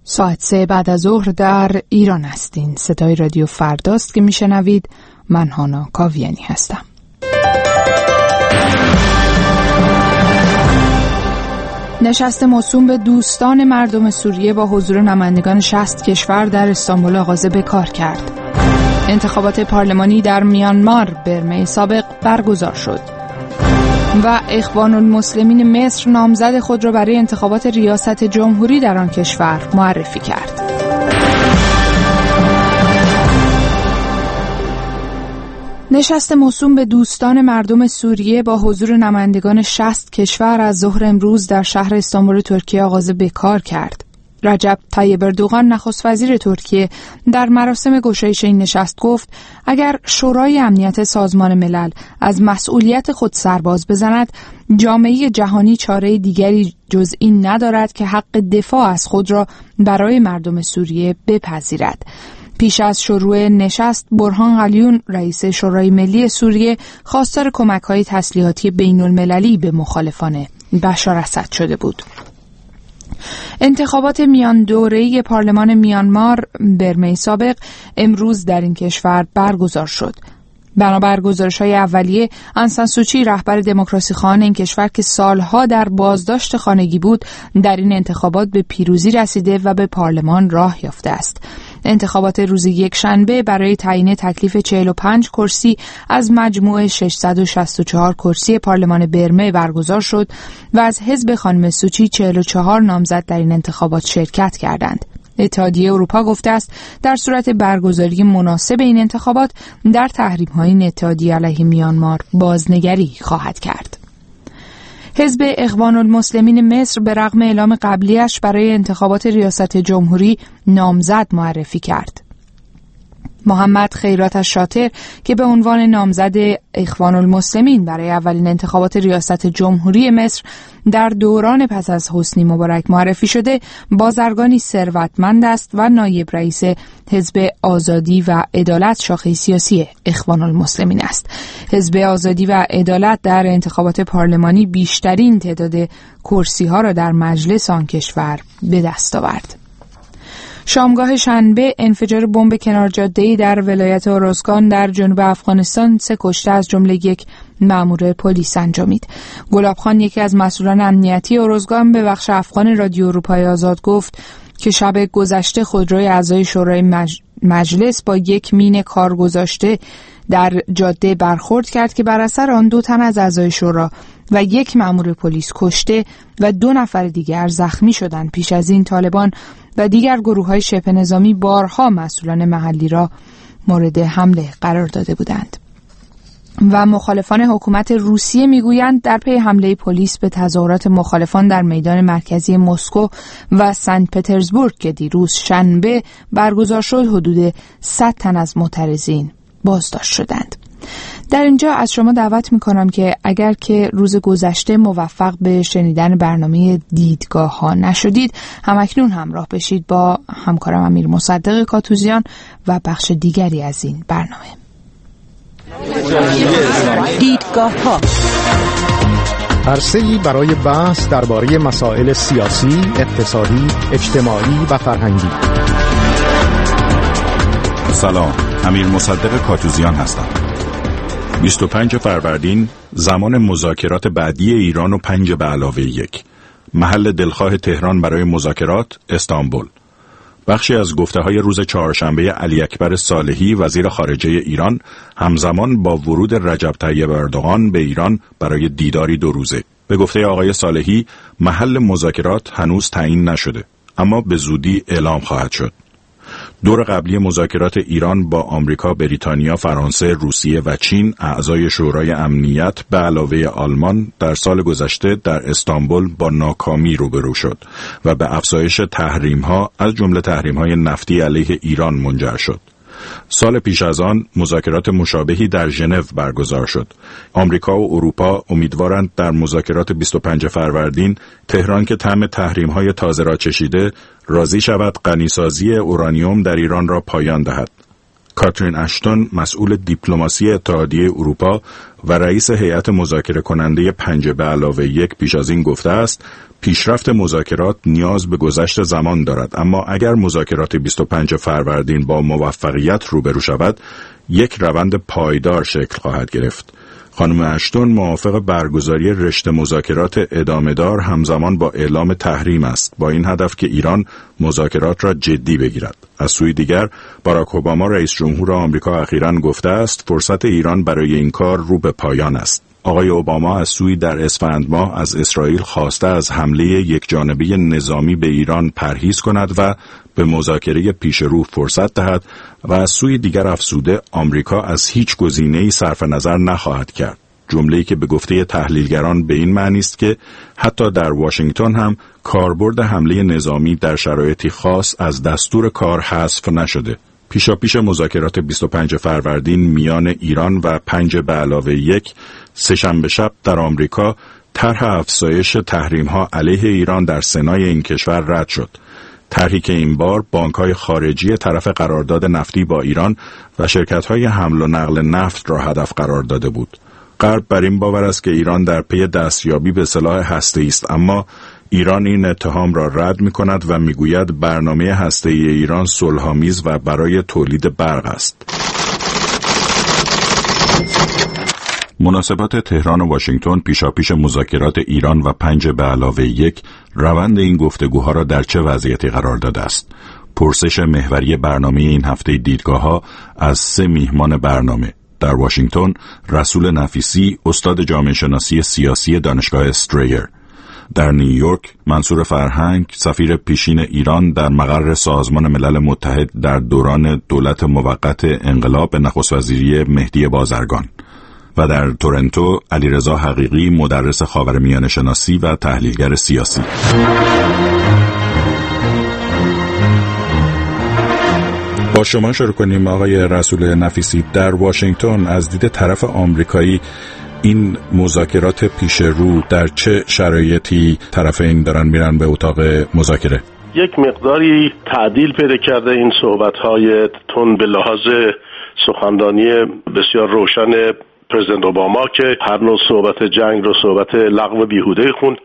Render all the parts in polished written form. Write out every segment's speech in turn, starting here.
ساعت 3 بعد از ظهر در ایران هستین. صدای رادیو فرداست که میشنوید. من هانا کاویانی هستم. نشست موسوم به دوستان مردم سوریه با حضور نمایندگان 60 کشور در استانبول آغاز به کار کرد. انتخابات پارلمانی در میانمار برمه سابق برگزار شد و اخوان المسلمین مصر نامزد خود را برای انتخابات ریاست جمهوری در آن کشور معرفی کرد. نشست موسوم به دوستان مردم سوریه با حضور نمایندگان 60 کشور از ظهر امروز در شهر استانبول ترکیه آغاز به کار کرد. رجب طیب اردوغان نخست وزیر ترکیه در مراسم گشایش این نشست گفت اگر شورای امنیت سازمان ملل از مسئولیت خود سرباز بزند، جامعه جهانی چاره دیگری جز این ندارد که حق دفاع از خود را برای مردم سوریه بپذیرد. پیش از شروع نشست، برهان قلیون رئیس شورای ملی سوریه خواستار کمک‌های تسلیحاتی بین‌المللی به مخالفان بشار اسد شده بود. انتخابات میان دوره‌ای پارلمان میانمار برمه سابق امروز در این کشور برگزار شد. بنابر گزارش‌های اولیه، آنگ سان سوچی رهبر دموکراسی خواهان این کشور که سالها در بازداشت خانگی بود، در این انتخابات به پیروزی رسیده و به پارلمان راه یافته است. انتخابات روز یکشنبه برای تعیین تکلیف 45 کرسی از مجموع 664 کرسی پارلمان برمه برگزار شد و از حزب خانم سوچی 44 نامزد در این انتخابات شرکت کردند. اتحادیه اروپا گفته است در صورت برگزاری مناسب این انتخابات در تحریم‌های این اتحادیه علیه میانمار بازنگری خواهد کرد. حزب اخوان المسلمین مصر به رغم اعلام قبلیش برای انتخابات ریاست جمهوری نامزد معرفی کرد. محمد خیرات الشاطر که به عنوان نامزد اخوان المسلمین برای اولین انتخابات ریاست جمهوری مصر در دوران پس از حسنی مبارک معرفی شده، بازرگانی ثروتمند است و نایب رئیس حزب آزادی و عدالت شاخه سیاسی اخوان المسلمین است. حزب آزادی و عدالت در انتخابات پارلمانی بیشترین تعداد کرسی‌ها را در مجلس آن کشور به دست آورد. شامگاه شنبه انفجار بمب کنار جاده‌ای در ولایت اوروزگان در جنوب افغانستان 3 کشته از جمله 1 مأمور پلیس انجامید. گلابخان، یکی از مسئولان امنیتی اوروزگان، به بخش افغان رادیو اروپای آزاد گفت که شب گذشته خودروی اعضای شورای مجلس با 1 مین کارگذاشته در جاده برخورد کرد که بر اثر آن 2 تن از اعضای شورا و 1 مأمور پلیس کشته و 2 نفر دیگر زخمی شدند. پیش از این طالبان و دیگر گروه‌های شبه نظامی بارها مسئولان محلی را مورد حمله قرار داده بودند. و مخالفان حکومت روسیه میگویند در پی حمله پلیس به تظاهرات مخالفان در میدان مرکزی مسکو و سنت پترزبورگ که دیروز شنبه برگزار شد، حدود 100 تن از معترضین بازداشت شدند. در اینجا از شما دعوت میکنم که اگر که روز گذشته موفق به شنیدن برنامه دیدگاه ها نشدید، همکنون همراه بشید با همکارم امیر مصدق کاتوزیان و بخش دیگری از این برنامه. دیدگاه ها، عرصه‌ای برای بحث درباره مسائل سیاسی، اقتصادی، اجتماعی و فرهنگی. سلام، امیر مصدق کاتوزیان هستم. 25 فروردین زمان مذاکرات بعدی ایران و 5+1. محل دلخواه تهران برای مذاکرات استانبول. بخشی از گفته‌های روز چهارشنبه علی اکبر صالحی وزیر خارجه ایران همزمان با ورود رجب طیب اردوغان به ایران برای دیداری 2 روزه. به گفته آقای صالحی محل مذاکرات هنوز تعیین نشده، اما به زودی اعلام خواهد شد. دور قبلی مذاکرات ایران با آمریکا، بریتانیا، فرانسه، روسیه و چین اعضای شورای امنیت به علاوه آلمان در سال گذشته در استانبول با ناکامی روبرو شد و به افزایش تحریم‌ها از جمله تحریم‌های نفتی علیه ایران منجر شد. سال پیش از آن مذاکرات مشابهی در ژنو برگزار شد. آمریکا و اروپا امیدوارند در مذاکرات 25 فروردین تهران که طعم تحریم‌های تازه را چشیده راضی شود غنیسازی اورانیوم در ایران را پایان دهد. کاترین اشتون، مسئول دیپلماسی اتحادیه اروپا و رئیس هیئت مذاکره کننده 5+1 پیش از این گفته است پیشرفت مذاکرات نیاز به گذشت زمان دارد، اما اگر مذاکرات 25 فروردین با موفقیت روبرو شود یک روند پایدار شکل خواهد گرفت. خانم اشتون موافق برگزاری رشته مذاکرات ادامه‌دار همزمان با اعلام تحریم است، با این هدف که ایران مذاکرات را جدی بگیرد. از سوی دیگر باراک اوباما رئیس جمهور آمریکا اخیراً گفته است فرصت ایران برای این کار رو به پایان است. آقای اوباما از سوی در اسفند ماه از اسرائیل خواسته از حمله یکجانبه نظامی به ایران پرهیز کند و به مذاکره پیش رو فرصت دهد و از سوی دیگر افزوده آمریکا از هیچ گزینه‌ای صرف نظر نخواهد کرد. جمله‌ای که به گفته تحلیلگران به این معنی است که حتی در واشنگتن هم کاربرد حمله نظامی در شرایطی خاص از دستور کار حذف نشده. پیشاپیش مذاکرات 25 فروردین میان ایران و 5+1 سه‌شنبه شب در آمریکا طرح افزایش تحریم‌ها علیه ایران در سنای این کشور رد شد. طرحی که این بار بانک‌های خارجی طرف قرارداد نفتی با ایران و شرکت‌های حمل و نقل نفت را هدف قرار داده بود. غرب بر این باور است که ایران در پی دستیابی به سلاح هسته‌ای است، اما ایران این اتهام را رد می‌کند و می‌گوید برنامه هسته‌ای ایران صلح‌آمیز و برای تولید برق است. مناسبات تهران و واشنگتن پیشاپیش مذاکرات ایران و 5+1 روند این گفتگوها را در چه وضعیتی قرار داده است؟ پرسش محوری برنامه این هفته دیدگاه‌ها از 3 میهمان برنامه. در واشنگتن رسول نفیسی، استاد جامعه شناسی سیاسی دانشگاه استریر. در نیویورک منصور فرهنگ، سفیر پیشین ایران در مقر سازمان ملل متحد در دوران دولت موقت انقلاب نخست وزیری مهدی بازرگان. و در تورنتو علیرضا حقیقی، مدرس خاورمیانه شناسی و تحلیلگر سیاسی. با شما شروع کنیم آقای رسول نفیسی. در واشنگتن از دید طرف آمریکایی این مذاکرات پیش رو در چه شرایطی طرفین دارن میرن به اتاق مذاکره؟ یک مقداری تعدیل پیدا کرده این صحبت‌های تون به لحاظ سخنرانی بسیار روشن پرزیدنت اوباما که هر نوع صحبت جنگ رو صحبت لغو بیهوده خوند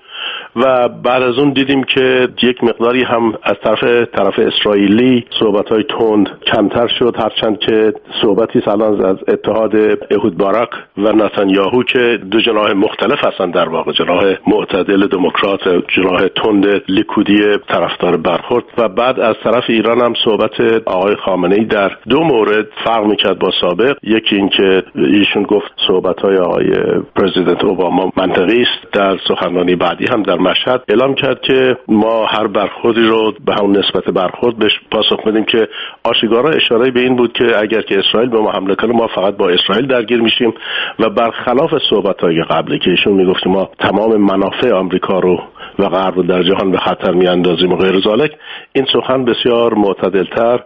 و بعد از اون دیدیم که یک مقداری هم از طرف اسرائیلی صحبت‌های تند کمتر شد، هرچند که صحبتی الان از اتحاد اهود باراک و نتانیاهو که دو جناح مختلف هستند، در واقع جناح معتدل دموکرات، جناح تند لیکودی طرفدار برخورد، و بعد از طرف ایران هم صحبت آقای خامنه‌ای در 2 مورد فرق می‌کرد با سابق. یکی این که ایشون گفت صحبت‌های آقای پرزیدنت اوباما منطقی است، در سخنرانی بعدی هم در مشهد اعلام کرد که ما هر برخوردی رو به همون نسبت برخورد بهش پاسخ بدیم که آشکارا اشاره به این بود که اگر که اسرائیل به ما حمله کنه ما فقط با اسرائیل درگیر میشیم، و برخلاف صحبت‌های قبلی که ایشون میگفت ما تمام منافع آمریکا رو و غرب رو در جهان به خطر میاندازیم و غیر ذالک، این سخن بسیار معتدل‌تر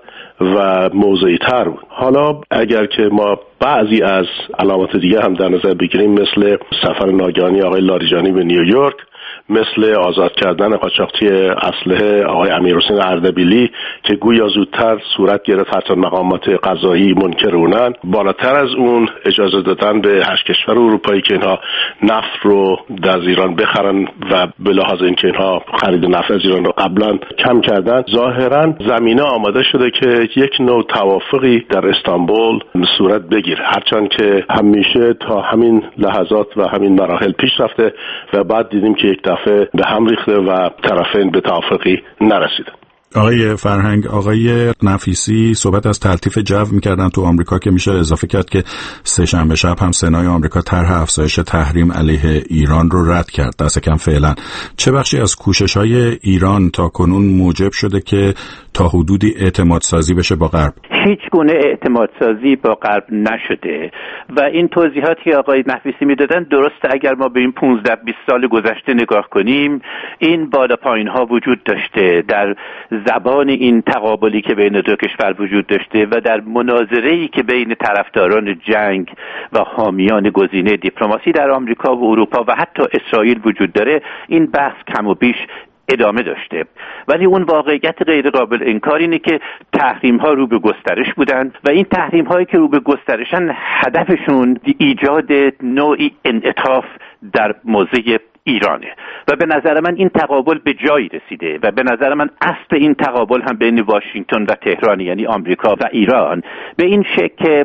و موضعی‌تر بود. حالا اگر که ما بعضی از علامات دیگه هم در نظر بگیریم، مثل سفر ناگهانی آقای لاریجانی به نیویورک، مثل آزاد کردن قاچاقچی اسلحه آقای امیرحسین اردبیلی که گویا زودتر صورت گرفت، حتی مقامات قضایی منکر اونن، بالاتر از اون اجازه دادن به 8 کشور اروپایی که اینها نفت رو در ایران بخرن و به لحاظ اینکه اینها خرید نفت از ایران رو قبلا کم کردن، ظاهرا زمینه آماده شده که یک نوع توافقی در استانبول صورت بگیره، هرچند که همیشه تا همین لحظات و همین مراحل پیش رفته و بعد دیدیم که یک دفعه به هم ریخته و طرفین به توافقی نرسیدن. آقای فرهنگ، آقای نفیسی صحبت از تلطیف جو میکردن تو آمریکا که میشه اضافه کرد که سه‌شنبه شب هم سنای آمریکا طرح افزایش تحریم علیه ایران رو رد کرد. دست کم فعلا چه بخشی از کوشش‌های ایران تا کنون موجب شده که تا حدودی اعتماد سازی بشه با غرب؟ هیچ گونه اعتماد سازی با غرب نشده و این توضیحاتی که آقای نفیسی میدادن درسته. اگر ما به این 15-20 سال گذشته نگاه کنیم، این بالا پایین ها وجود داشته در زبان این تقابلی که بین دو کشور وجود داشته و در مناظره‌ای که بین طرفداران جنگ و حامیان گزینه دیپلماسی در آمریکا و اروپا و حتی اسرائیل وجود داره. این بحث کم و بیش ادامه داشته. ولی اون واقعیت غیر قابل انکار اینه که تحریم ها رو به گسترش بودن و این تحریم هایی که رو به گسترشن هدفشون ایجاد نوعی انعطاف در موضع ایرانه و به نظر من این تقابل به جایی رسیده و به نظر من اصل این تقابل هم بین واشنگتن و تهران، یعنی آمریکا و ایران، به این شکل که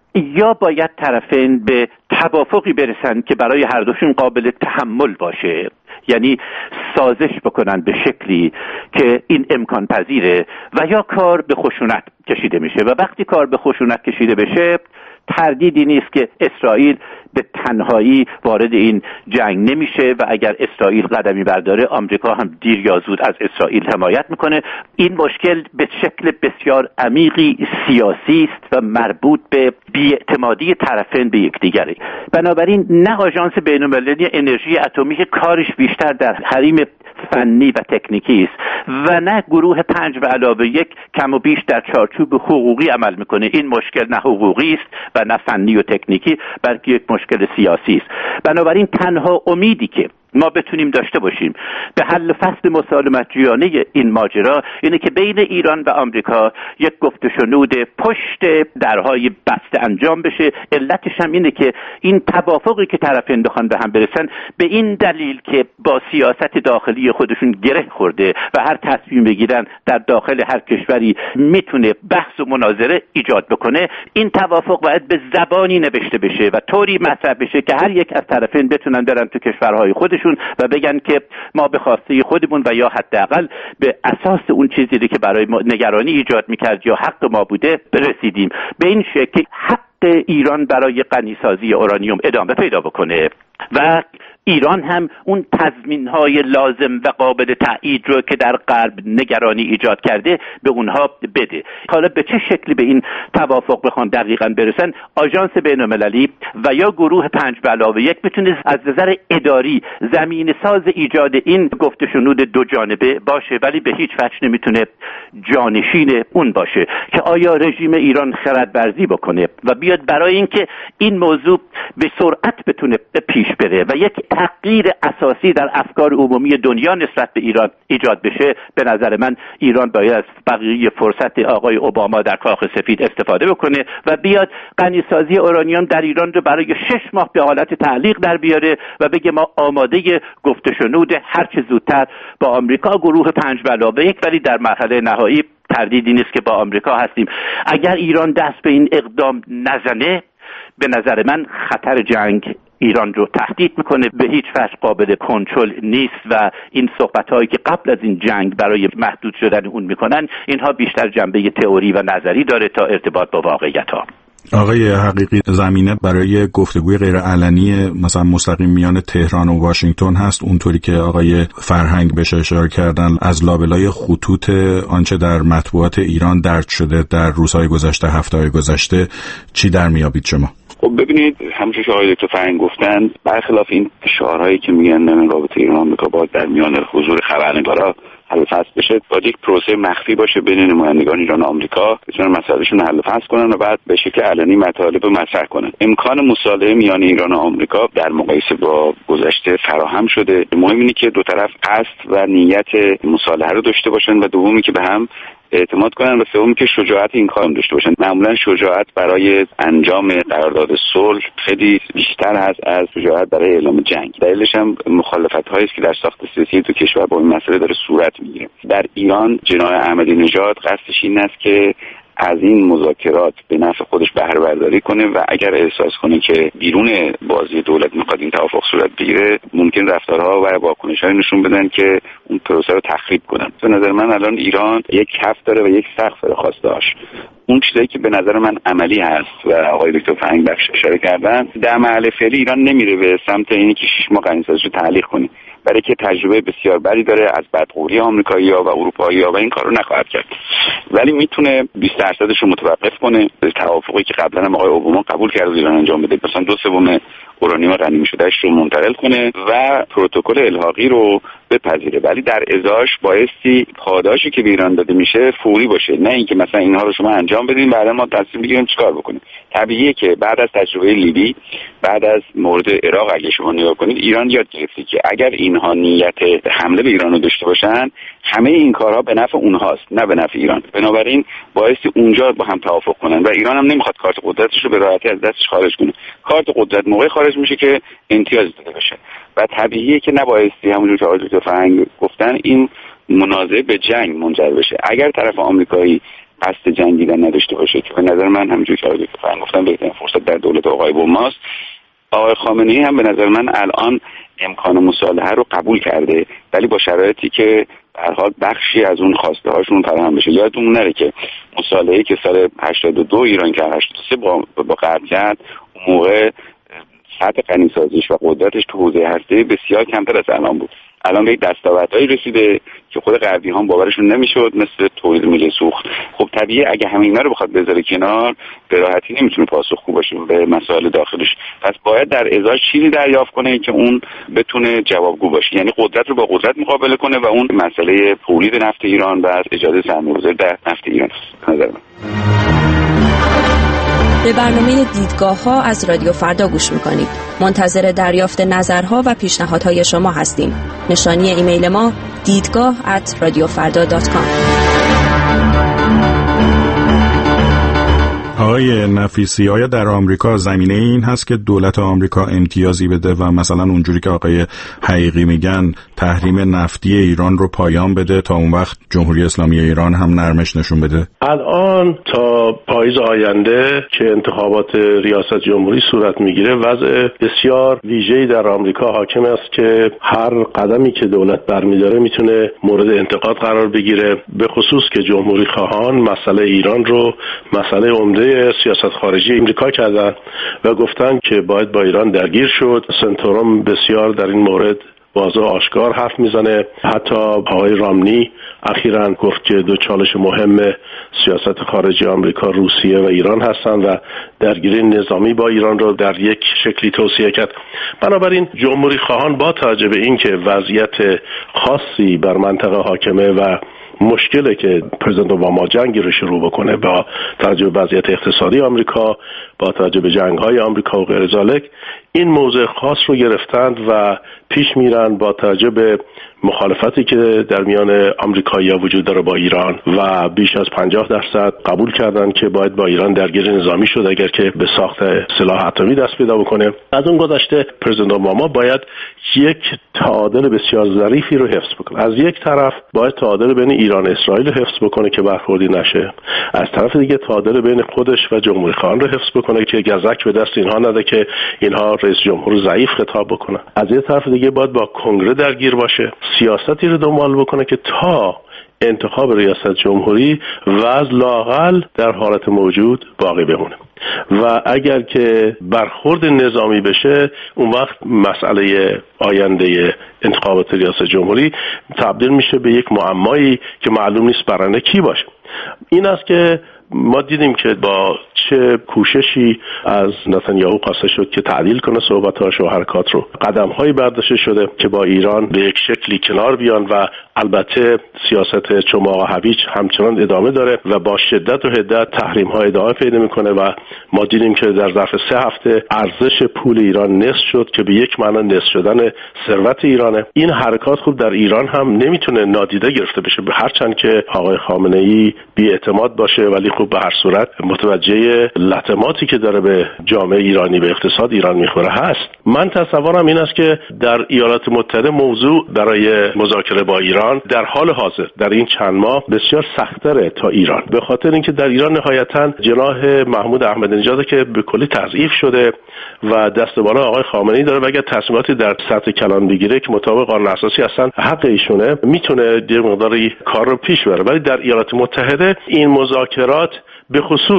یا باید طرفین به توافقی برسن که برای هر دوشون قابل تحمل باشه، یعنی سازش بکنن به شکلی که این امکان پذیره، و یا کار به خشونت کشیده میشه. و وقتی کار به خشونت کشیده بشه تردیدی نیست که اسرائیل به تنهایی وارد این جنگ نمیشه و اگر اسرائیل قدمی برداره آمریکا هم دیر یا زود از اسرائیل حمایت میکنه. این مشکل به شکل بسیار عمیقی سیاسی است و مربوط به بی‌اعتمادی طرفین به یکدیگره. بنابراین نه آژانس بین‌المللی انرژی اتمی کارش بیشتر در حریم فنی و تکنیکی است و نه گروه 5+1 کم و بیش در چارچوب حقوقی عمل میکنه. این مشکل نه حقوقی است و نه فنی و تکنیکی، بلکه یک مشکل سیاسی است. بنابراین تنها امیدی که ما بتونیم داشته باشیم به حل فصل مسالمت‌جویانه این ماجرا اینه که بین ایران و آمریکا یک گفت و شنود پشت درهای بسته انجام بشه. علتش هم اینه که این توافقی که طرفین بخوان به هم برسن به این دلیل که با سیاست داخلی خودشون گره خورده و هر تصمیم بگیرن در داخل هر کشوری میتونه بحث و مناظره ایجاد بکنه، این توافق باید به زبانی نوشته بشه و طوری مطرح بشه که هر یک از طرفین بتونن برن تو کشورهای خودشون و بگن که ما به خواسته خودمون و یا حداقل به اساس اون چیزی که برای ما نگرانی ایجاد میکرد یا حق ما بوده برسیدیم. به این شکل حق ایران برای غنیسازی اورانیوم ادامه پیدا بکنه و ایران هم اون تضمین‌های لازم و قابل تایید رو که در غرب نگرانی ایجاد کرده به اونها بده. حالا به چه شکلی به این توافق بخوان دقیقاً برسن، آژانس بین‌المللی و یا گروه 5+1 میتونه از نظر اداری زمین ساز ایجاد این گفت و شنود دو جانبه باشه، ولی به هیچ وجه نمیتونه جانشین اون باشه که آیا رژیم ایران خردورزی بکنه و بیاد برای اینکه این موضوع به سرعت بتونه پیش بره و یک تغییر اساسی در افکار عمومی دنیا نسبت به ایران ایجاد بشه. به نظر من ایران باید از بقیه فرصت آقای اوباما در کاخ سفید استفاده بکنه و بیاد غنیسازی اورانیوم در ایران رو برای 6 ماه به حالت تعلیق در بیاره و بگه ما آماده گفت و شنود هر چه زودتر با آمریکا گروه 5+1، ولی در مرحله نهایی تردیدی نیست که با آمریکا هستیم. اگر ایران دست به این اقدام نزنه به نظر من خطر جنگ ایران رو تهدید میکنه، به هیچ وجه قابل کنترل نیست و این صحبت‌هایی که قبل از این جنگ برای محدود شدن اون میکنن اینها بیشتر جنبه تئوری و نظری داره تا ارتباط با واقعیت‌ها. آقای حقیقی، زمینه برای گفتگوی غیر علنی مثلا مستقیم میان تهران و واشنگتن هست، اونطوری که آقای فرهنگ بهش اشاره کردن، از لابلای خطوط آنچه در مطبوعات ایران درج شده در روزهای گذشته، هفته‌های گذشته، چی در میابید شما؟ خب ببینید، همونجوری که آقای دکتر فرهنگ گفتن، برخلاف این شعارهایی که میگن رابطه ایران آمریکا باید در میان حضور خبرنگارا حل فصل بشه، باید یک پروسه مخفی باشه بین نمایندگان ایران و آمریکا، بتونن مسائلشون حل فصل کنن و بعد به شکل علنی مطالب مطرح کنن. امکان مصالحه میان ایران و آمریکا در مقایسه با گذشته فراهم شده. مهم اینه که دو طرف قصد و نیت مصالحه رو داشته باشن و دومی که به هم اعتماد کنن و سومی که شجاعت این کار داشته باشن. معمولا شجاعت برای انجام قرارداد صلح خیلی بیشتر هست از شجاعت برای اعلام جنگ. دلیلش هم مخالفت‌هایی است که در ساخت سیاسی تو کشور با این مسئله داره صورت میگیره. در ایران جناح احمدی نژاد قصدش این است که از این مذاکرات به نفع خودش بهره برداری کنه و اگر احساس کنه که بیرون بازی دولت میخواد این توافق صورت بگیره، ممکن رفتارها و واکنش‌هایی نشون بدن که اون پروسه رو تخریب کنن. به نظر من الان ایران یک کف داره و یک سقف داره خواسته‌اش. اون چیزایی که به نظر من عملی هست و آقای دکتر فرهنگ بخش اشاره کردن، در مرحله فعلی ایران نمیره به سمت اینی که 6 ماه غنیسازیشو تعلیق کنه، برای که تجربه بسیار بدی داره از بدقوری آمریکایی‌ها و اروپایی‌ها و این کارو نخواهد کرد. ولی میتونه 20% رو متوقف کنه. توافقی که قبلا هم آقای اوباما قبول کرد ایران انجام بده، مثلا 2/3 اورانیوم غنی شدهش رو منتقل کنه و پروتکل الحاقی رو بپذیره، ولی در ازاش بایستی پاداشی که به ایران داده میشه فوری باشه، نه اینکه مثلا اینها رو شما انجام بدین بعد ما تصمیم بگیریم چیکار بکنیم. طبیعیه که بعد از تجربه لیبی، بعد از مورد عراق اگه شما نگاه کنید، ایران یاد گرفته که اگر اینها نیت حمله به ایران رو داشته باشن همه این کارها به نفع اونهاست نه به نفع ایران. بنابراین بایستی اونجا با هم توافق کنن و ایران هم نمیخواد کارت قدرتش رو به راحتی از دستش خارج کنه. کارت قدرت موقع خارج میشه که امتیاز داده بشه و طبیعیه که نبایستی همونجور که آقای دکتر فرهنگ گفتن این منازعه به جنگ منجر بشه. اگر طرف آمریکایی قصد جنگیدن نداشته باشه که به نظر من همونجور که آقای دکتر فرهنگ گفتن بهترین فرصت در دولت آقای اوباماست، آقای خامنه‌ای هم به نظر من الان امکان مصالحه رو قبول کرده، ولی با شرایطی که به هر حال بخشی از اون خواسته هاشون فراهم بشه. یادتون نره که مصالحه‌ای که سال 82 ایران کرد 83 با غرب کرد، اون موقع سطح غنی‌سازیش و قدرتش تو حوزه هسته‌ای بسیار کمتر از الان بود. الان به یک دستاوردهایی رسیده که خود غربی ها باورشون نمیشد، مثل تولید میله سوخت. خب طبیعیه اگه همه اینا رو بخواد بذاره کنار به راحتی نمیتونه پاسخگو باشه به مسائل داخلش. پس باید در ازاش چیزی دریافت کنه که اون بتونه جوابگو باشه، یعنی قدرت رو با قدرت مقابله کنه و اون مسئله تولید نفت ایران و اجازه سرمایه‌گذاری در نفت ایران است. نظر من. به برنامه دیدگاه‌ها از رادیو فردا گوش می‌کنید. منتظر دریافت نظرها و پیشنهادهای شما هستیم. نشانی ایمیل ما دیدگاه@radiofarda.com. آقای نفیسی، آیا در آمریکا زمینه این هست که دولت آمریکا امتیازی بده و مثلا اونجوری که آقای حقیقی میگن تحریم نفتی ایران رو پایان بده تا اون وقت جمهوری اسلامی ایران هم نرمش نشون بده؟ الان تا پاییز آینده که انتخابات ریاست جمهوری صورت میگیره وضع بسیار ویژه‌ای در آمریکا حاکم است که هر قدمی که دولت برمیداره میتونه مورد انتقاد قرار بگیره، به خصوص که جمهوری خواهان مسئله ایران رو مسئله عمده سیاست خارجی امریکا کردن و گفتن که باید با ایران درگیر شد. سنتوروم بسیار در این مورد واضح آشکار حرف میزنه. حتی آقای رامنی اخیراً گفت که دو چالش مهم سیاست خارجی آمریکا روسیه و ایران هستند و درگیری نظامی با ایران رو در یک شکلی توصیه کرد. بنابراین جمهوری خواهان با توجه به این که وضعیت خاصی بر منطقه حاکمه و مشکله که پرزیدنت اوباما جنگی رو شروع بکنه با توجه به وضعیت اقتصادی آمریکا، با توجه به جنگ‌های آمریکا و غیر ذالک، این موضع خاص رو گرفتند و پیش میرن با توجه به مخالفتی که در میان آمریکایی‌ها وجود داره با ایران و بیش از 50% قبول کردن که باید با ایران درگیری نظامی شد اگر که به ساخت سلاح اتمی دست پیدا بکنه. از اون گذشته پرزیدنت اوباما باید یک تعادل بسیار ظریفی رو حفظ بکنه. از یک طرف باید تعادل بین ایران و اسرائیل رو حفظ بکنه که برخوردی نشه، از طرف دیگه تعادل بین خودش و جمهوری خواهان رو حفظ بکنه که گزک به دست اینها نده که اینها رئیس جمهور ضعیف خطاب بکنه. از یک طرف دیگه باید با کنگره درگیر باشه، سیاستی رو دنبال بکنه که تا انتخاب ریاست جمهوری وضع لااقل در حالت موجود باقی بمونه و اگر که برخورد نظامی بشه اون وقت مسئله آینده انتخابات ریاست جمهوری تبدیل میشه به یک معمایی که معلوم نیست برنده کی باشه. این است که ما دیدیم که با چه کوششی از نتانیاهو خواسته شد که تعدیل کنه صحبت‌هاش و حرکات رو، قدم‌هایی برداشته شده که با ایران به یک شکلی کنار بیان و البته سیاست چماق هویج همچنان ادامه داره و با شدت و حدت تحریم‌ها ادامه پیدا می‌کنه و ما دیدیم که در ظرف 3 هفته ارزش پول ایران نصف شد که به یک معنی نصف شدن ثروت ایرانه. این حرکات خوب در ایران هم نمیتونه نادیده گرفته بشه، هرچند که آقای خامنه‌ای بی‌اعتماد باشه ولی خب به هر صورت متوجه لطماتی که داره به جامعه ایرانی به اقتصاد ایران میخوره هست. من تصورم این است که در ایالات متحده موضوع برای مذاکره با ایران در حال حاضر در این چند ماه بسیار سخت‌تره تا ایران، به خاطر اینکه در ایران نهایتاً جناح محمود احمدی نژاد که به کلی تضعیف شده و دست بالا آقای خامنه‌ای داره و اگر تصمیماتی در سطح کلان بگیره که مطابق قانون اساسی هستن حق ایشونه، میتونه یه مقداری کار رو پیش بره. ولی در ایالات متحده این مذاکرات به خصوص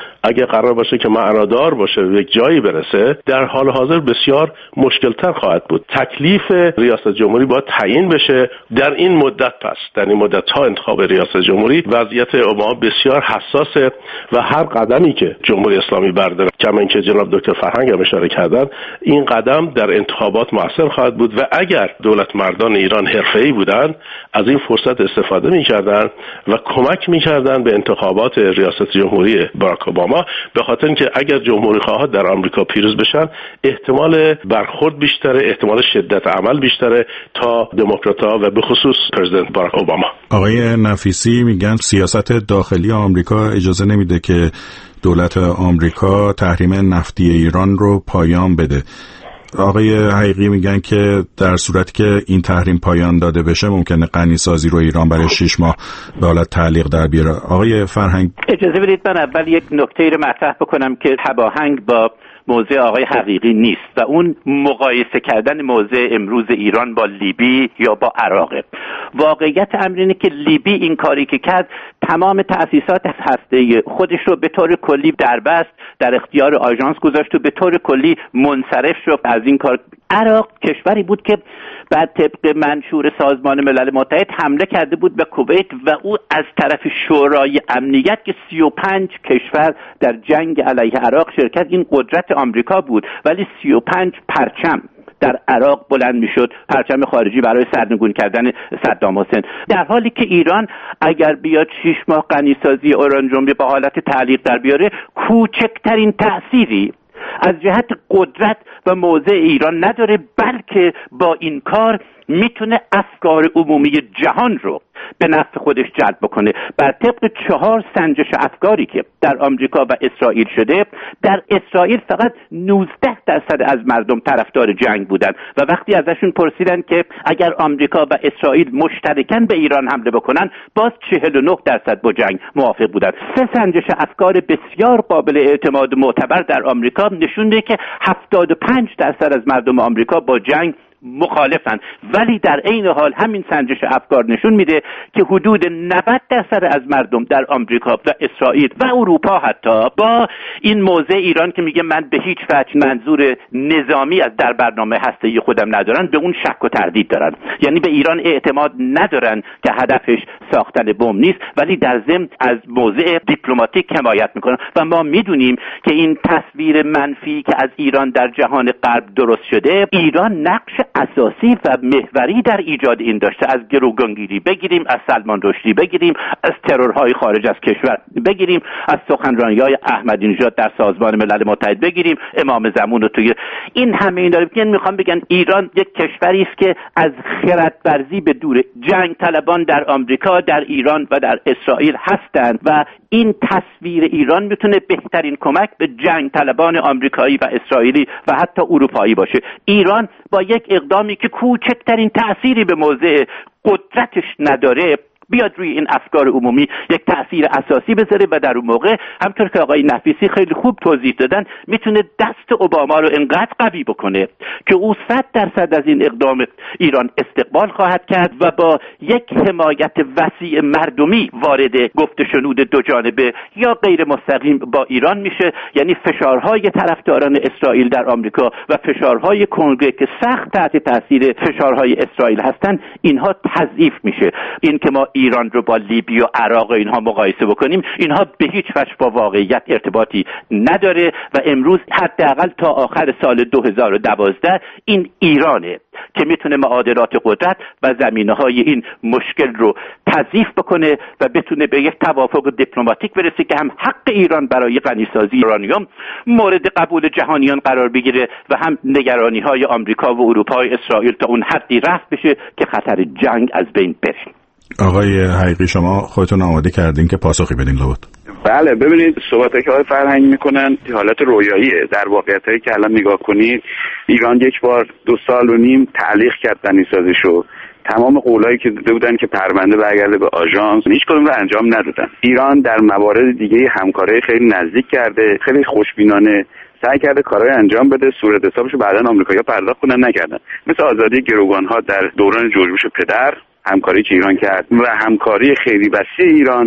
اگه قرار باشه که معنادار باشه و یک جایی برسه، در حال حاضر بسیار مشکل‌تر خواهد بود. تکلیف ریاست جمهوری باید تعیین بشه در این مدت. پس در این مدت تا انتخاب ریاست جمهوری وضعیت اوباما بسیار حساسه و هر قدمی که جمهوری اسلامی برداره، کما اینکه جناب دکتر فرهنگ هم اشاره کردن، این قدم در انتخابات مؤثر خواهد بود و اگر دولت مردان ایران حرفه‌ای بودن از این فرصت استفاده می‌کردن و کمک می‌کردن به انتخابات ریاست جمهوری باراک اوباما، به خاطر اینکه اگر جمهوری خواهان در آمریکا پیروز بشن احتمال برخورد بیشتره، احتمال شدت عمل بیشتره تا دموکرات‌ها و به خصوص پرزیدنت باراک اوباما. آقای نفیسی میگن سیاست داخلی آمریکا اجازه نمیده که دولت آمریکا تحریم نفتی ایران رو پایان بده. آقای حقیقی میگن که در صورتی که این تحریم پایان داده بشه ممکنه غنیسازی رو ایران برای 6 ماه به حالت تعلیق در بیاره. آقای فرهنگ اجازه بدید من اول یک نکته رو مطرح بکنم که تباهنگ با موضع آقای حقیقی نیست و اون مقایسه کردن موضع امروز ایران با لیبی یا با عراقه. واقعیت امر اینه که لیبی این کاری که کرد تمام تأسیسات هسته خودش رو به طور کلی دربست، در اختیار آژانس گذاشت و به طور کلی منصرف شد از این کار. عراق کشوری بود که بعد طبق منشور سازمان ملل متحد حمله کرده بود به کویت و او از طرف شورای امنیت که 35 کشور در جنگ علیه عراق شرکت، این قدرت آمریکا بود، ولی 35 پرچم در عراق بلند میشد، پرچم خارجی برای سرنگون کردن صدام حسین، در حالی که ایران اگر بیاد 6 ماه غنیسازی اورانیوم به حالت تعلیق در بیاره، کوچکترین تأثیری از جهت قدرت و موضع ایران نداره، بلکه با این کار میتونه افکار عمومی جهان رو به نفع خودش جلب بکنه. بر طبق 4 سنجش افکاری که در آمریکا و اسرائیل شده، در اسرائیل فقط 19% از مردم طرفدار جنگ بودن و وقتی ازشون پرسیدن که اگر آمریکا و اسرائیل مشترکاً به ایران حمله بکنن، باز 49% با جنگ موافق بودن. 3 سنجش افکار بسیار قابل اعتماد و معتبر در آمریکا نشون میده که 75% از مردم آمریکا با جنگ مخالفن، ولی در عین حال همین سنجش افکار نشون میده که حدود 90% از مردم در آمریکا و اسرائیل و اروپا حتی با این موضع ایران که میگه من به هیچ وجه منظور نظامی از در برنامه هسته‌ای خودم ندارن، به اون شک و تردید دارن. یعنی به ایران اعتماد ندارن که هدفش ساختن بمب نیست، ولی در ضمن از موضع دیپلماتیک حمایت میکنن و ما میدونیم که این تصویر منفی که از ایران در جهان غرب درست شده، ایران نقش اساسی و محوری در ایجاد این داشته. از گروگانگیری بگیریم، از سلمان رشدی بگیریم، از ترورهای خارج از کشور بگیریم، از سخنرانی‌های احمدی نژاد در سازمان ملل متحد بگیریم، امام زمان رو توی این همه اینا رو میخوام بگن ایران یک کشوری است که از خردورزی به دور. جنگ طلبان در آمریکا، در ایران و در اسرائیل هستند و این تصویر ایران میتونه بهترین کمک به جنگ طلبان آمریکایی و اسرائیلی و حتی اروپایی باشه. ایران با یک اقدامی که کوچکترین تأثیری به موضع قدرتش نداره بیاد روی این افکار عمومی یک تأثیر اساسی بذاره و در اون موقع همطور که آقای نفیسی خیلی خوب توضیح دادن میتونه دست اوباما رو انقدر قوی بکنه که او 100% از این اقدام ایران استقبال خواهد کرد و با یک حمایت وسیع مردمی وارد گفت شنود دو جانبه یا غیر مستقیم با ایران میشه. یعنی فشارهای طرفداران اسرائیل در آمریکا و فشارهای کنگره که سخت تحت تاثیر فشارهای اسرائیل هستن، اینها تضعیف میشه. این که ما ایران رو با لیبی و عراق و اینها مقایسه بکنیم، اینها به هیچ وجه با واقعیت ارتباطی نداره و امروز حداقل تا آخر سال 2012 این ایرانه که میتونه معادلات قدرت و زمینه‌های این مشکل رو تضعیف بکنه و بتونه به یک توافق دیپلماتیک برسه که هم حق ایران برای غنیسازی اورانیوم مورد قبول جهانیان قرار بگیره و هم نگرانی‌های آمریکا و اروپا و اسرائیل تا اون حدی رفع بشه که خطر جنگ از بین بره. آقای حقیقی شما خودتون آماده کردین که پاسخی بدین لابد؟ بله، ببینید صحبتایی که آقای فرهنگ میکنن حالت رویاییه. در واقعیتایی که الان نگاه کنید، ایران یک بار 2.5 سال تعلیق کرد غنیسازیشو. تمام قولایی که داده بودن که پرونده برگرده به آژانس، هیچ کدوم رو انجام ندادن. ایران در موارد دیگه همکاری خیلی نزدیک کرده، خیلی خوشبینانه سعی کرده کارهای انجام بده، صورت حسابشو بعداً آمریکایی‌ها پرداخت کنن، نکردن. مثل آزادی گروگان‌ها در دوران جورج بوش پدر، همکاری که ایران کرد و همکاری خیلی وسیع ایران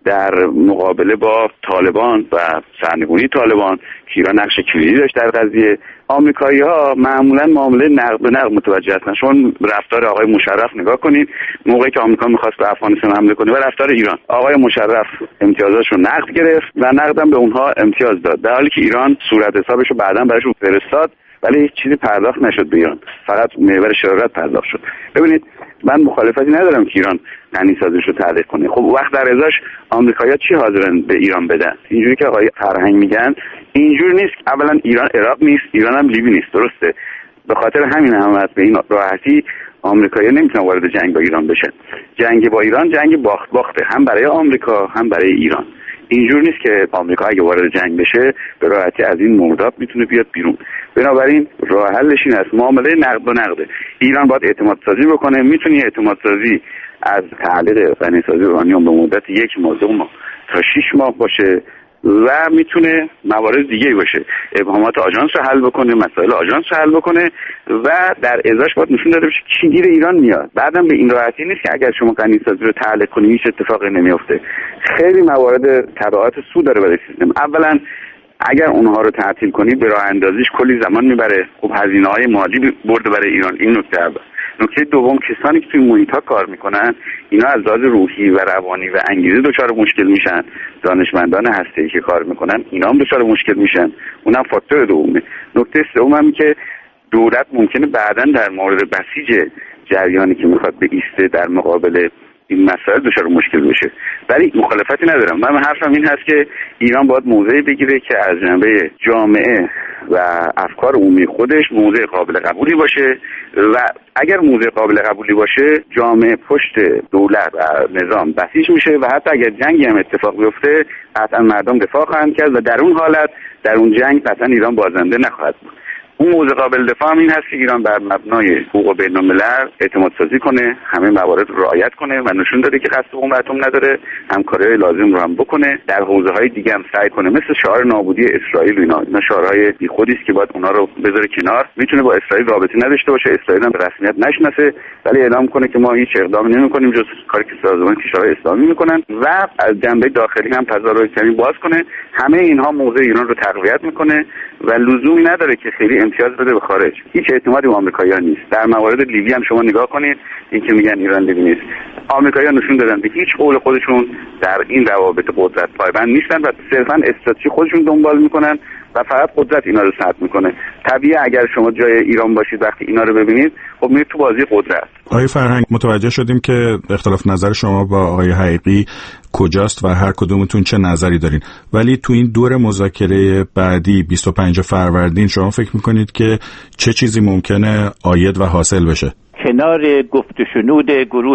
در مقابله با طالبان و سرنگونی طالبان که ایران نقش کلیدی داشت در قضیه. آمریکایی‌ها معمولا معامله نقد به نقد متوجه هستن. شما رفتار آقای مشرف نگاه کنید موقعی که آمریکا می‌خواست به افغانستان حمله کنه و رفتار ایران. آقای مشرف امتیازاتش رو نقد گرفت و نقدم به اونها امتیاز داد، در حالی که ایران صورت حسابش رو بعداً براشون فرستاد ولی هیچ چیزی پرداخت نشد به ایران، فقط محور شرارت پرداخت شد. ببینید من مخالفتی ندارم که ایران غنی‌سازیش رو تعلیق کنه. خب وقت در ازاش آمریکایی‌ها چی حاضرن به ایران بدن؟ اینجوری که آقای فرهنگ میگن اینجوری نیست. اولا ایران عراق نیست، ایران هم لیبی نیست، درسته؟ به خاطر همین هم به این راحتی آمریکایی‌ها نمیتونن وارد جنگ با ایران بشن. جنگ با ایران جنگ باخته، هم برای آمریکا هم برای ایران. اینجور نیست که آمریکا اگه وارد جنگ بشه به راحتی از این مرداب میتونه بیاد بیرون. بنابراین راه حلش این است، معامله نقد به نقده. ایران باید اعتماد سازی بکنه. میتونه اعتماد سازی از تعلیق غنی‌سازی اورانیوم به مدت 1 ماه 2 ماه تا 6 ماه باشه و میتونه موارد دیگه باشه، ابهامات آژانس رو حل بکنه، مسائل آژانس رو حل بکنه و در ازاش باید نشون داده بشه کی گیر ایران میاد. بعدم به این راحتی نیست که اگر شما غنی‌سازی رو تعلیق کنی هیچ اتفاقی نمیافته. خیلی موارد تبعات سو داره برای سیستم. اولا اگر اونها رو تعطیل کنی به راه اندازیش کلی زمان میبره، خب هزینه‌های مالی برده برای ایران. این نکته اول. نکته دوم، کسانی که توی محیط‌ها کار میکنن اینا از لحاظ روحی و روانی و انگیزه دچار مشکل میشن. دانشمندان هسته‌ای که کار میکنن اینا هم دچار مشکل میشن، اونم فاکتور دومه. نکته سوم هم که دولت ممکنه بعداً در مورد بسیج جریانی که میخواد به ایسته در مقابل این مسائل دچار مشکل بشه. ولی مخالفتی ندارم. من حرفم این هست که ایران باید موضعی بگیره که از جنبه جامعه و افکار عمومی خودش موضع قابل قبولی باشه و اگر موضع قابل قبولی باشه جامعه پشت دولت و نظام بسیج میشه و حتی اگر جنگی هم اتفاق بیفته قطعا مردم دفاع خواهند کرد و در اون حالت در اون جنگ قطعا ایران بازنده نخواهد بود. اون موضوع قابل دفاع هم این هست که ایران بر مبنای حقوق بین‌الملل اعتماد سازی کنه، همه موارد رو رعایت کنه و نشون داده که قصد قوم اتم نداره، همکاری لازم رو هم بکنه، در حوزه‌های دیگه هم سعی کنه مثل شعار نابودی اسرائیل و اینا شعارهای بیخودی است که باید اونا رو بذاره کنار. میتونه با اسرائیل رابطه نداشته باشه، اسرائیل هم به رسمیت نشناسه، ولی اعلام کنه که ما هیچ اقدامی نمی‌کنیم جز کاری که سازمان کشورهای اسلامی می‌کنن و از جنبه داخلی هم تظاهرات کمی باز کنه. همه اینها موضع ایران رو تقویت می‌کنه و لزومی نداره که خیلی امتیاز بده به خارج. هیچ اعتمادی به آمریکایی‌ها نیست. در موارد لیبی هم شما نگاه کنید، این که میگن ایران لیبی نیست، آمریکایی‌ها نشون دادن به هیچ قول خودشون در این روابط قدرت پایبند نیستن و صرفاً استراتژی خودشون دنبال میکنن و فقط قدرت اینا رو سلب میکنه. طبیعیه اگر شما جای ایران باشید وقتی اینا رو ببینید خب میرید تو بازی قدرت. آقای فرهنگ، متوجه شدیم که اختلاف نظر شما با آقای حقیقی کجاست و هر کدومتون چه نظری دارین، ولی تو این دور مذاکره بعدی 25 فروردین شما فکر میکنید که چه چیزی ممکنه عاید و حاصل بشه؟ کنار گفت و شنود گروه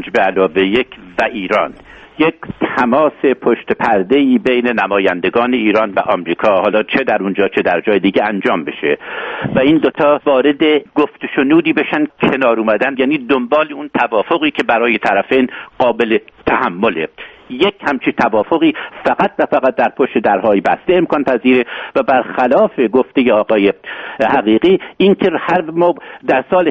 5+1 و ایران یک تماس پشت پرده‌ای بین نمایندگان ایران و آمریکا، حالا چه در اونجا چه در جای دیگه، انجام بشه و این دوتا وارد گفت و شنودی بشن کنار اومدن، یعنی دنبال اون توافقی که برای طرفین قابل تحمله. یک همچین توافقی فقط و فقط در پشت درهای بسته امکان پذیره و برخلاف گفته آقای حقیقی این که هر در سال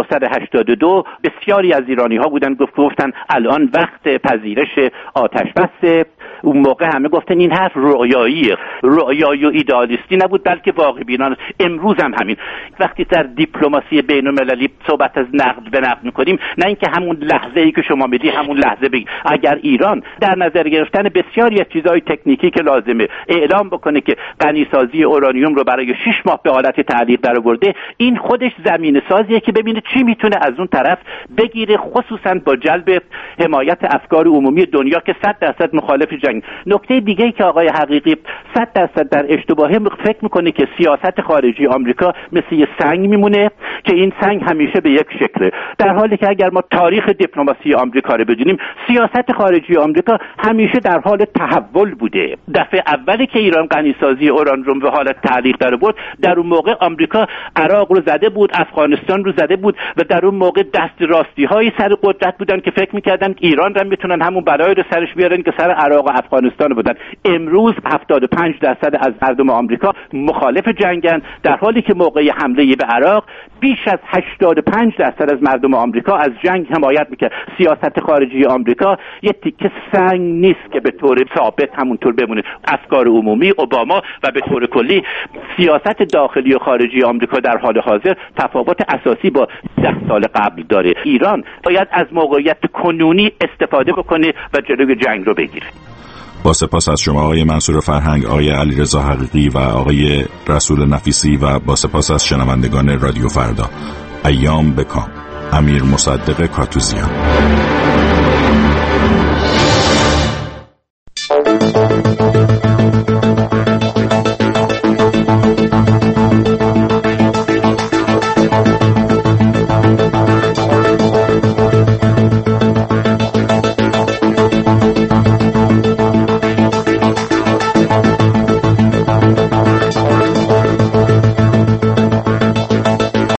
1982 بسیاری از ایرانی ها بودن گفتن الان وقت پذیرش آتش بسه. اون موقع همه گفتن این حرف رؤیاییه، رؤیایی و ایدئالیستی نبود بلکه واقع بینانه. امروز هم همین، وقتی در دیپلماسی بین‌المللی صحبت از نقد به نقد می‌کنیم، نه اینکه همون لحظه‌ای که شما میدی همون لحظه بگی. اگر ایران در نظر گرفتن بسیاری از چیزهای تکنیکی که لازمه اعلام بکنه که غنی‌سازی اورانیوم رو برای 6 ماه به حالت تعلیق درآورده، این خودش زمینه سازیه که ببینه چی میتونه از اون طرف بگیره، خصوصا با جلب حمایت افکار عمومی دنیا که 100% مخالف جنگ. نکته دیگه‌ای که آقای حقیقی 100% در اشتباهه، فکر میکنه که سیاست خارجی آمریکا مثل یه سنگ میمونه که این سنگ همیشه به یک شکله، در حالی که اگر ما تاریخ دیپلماسی آمریکا رو بدونیم، سیاست خارجی آمریکا همیشه در حال تحول بوده. دفعه اولی که ایران غنی‌سازی اوران رو به حالت تعلیق در آورد، در اون موقع آمریکا عراق رو زده بود، افغانستان رو زده بود و در اون موقع دست راستی های سر قدرت بودن که فکر میکردن ایران رو میتونن همون بلایی رو سرش بیارن که سر عراق و افغانستان بودن. امروز 75% از مردم آمریکا مخالف جنگن، در حالی که موقع حمله به عراق بیش از 85% از مردم آمریکا از جنگ حمایت میکنه. سیاست خارجی آمریکا یه تیکه سنگ نیست که به طور ثابت همونطور بمونه. افکار عمومی اوباما و به طور کلی سیاست داخلی و خارجی آمریکا در حال حاضر تفاوت اساسی با 10 سال قبل داره. ایران باید از موقعیت کنونی استفاده بکنه و جلوی جنگ رو بگیره. با سپاس از شما آقای منصور فرهنگ، آقای علیرضا حقیقی و آقای رسول نفیسی و با سپاس از شنوندگان رادیو فردا. ایام بکام. امیر مصدق کاتوزیان.